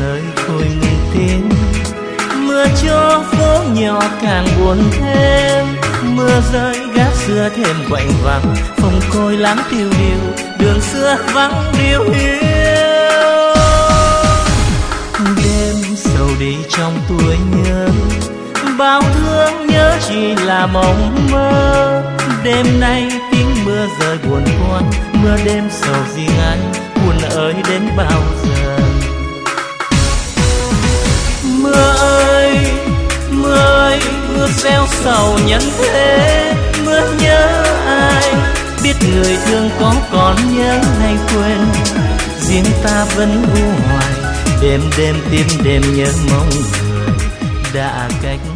nơi khôi mừng tiếng. Mưa cho phố nhỏ càng buồn thêm, mưa rơi gác xưa thêm quạnh vắng, phòng côi láng tiêu điều, đường xưa vắng điêu hiu. Đêm sầu đi trong tuổi nhớ, bao thương nhớ chỉ là mộng mơ. Đêm nay tiếng mưa rơi buồn quan, mưa đêm sầu riêng anh, buồn ơi đến bao giờ. Mưa ơi, mưa ơi, mưa gieo sầu nhân thế. Mưa nhớ ai, biết người thương có còn nhớ hay quên. Riêng ta vẫn u hoài, đêm đêm tim đêm nhớ mong người đã cách